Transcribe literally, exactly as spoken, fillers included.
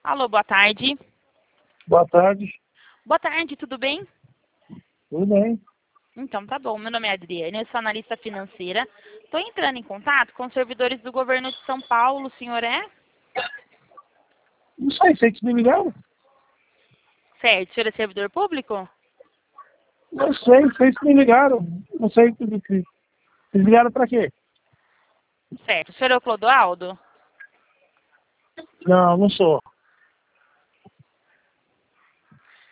Alô, boa tarde. Boa tarde. Boa tarde, tudo bem? Tudo bem? Então, tá bom. Meu nome é Adriane, eu sou analista financeira. Estou entrando em contato com os servidores do governo de São Paulo. O senhor é? Não sei, sei que me ligaram. Certo. O senhor é servidor público? Não sei, sei que me ligaram. Não sei o que que- me ligaram pra quê? Certo. O senhor é o Clodoaldo? Não, não sou.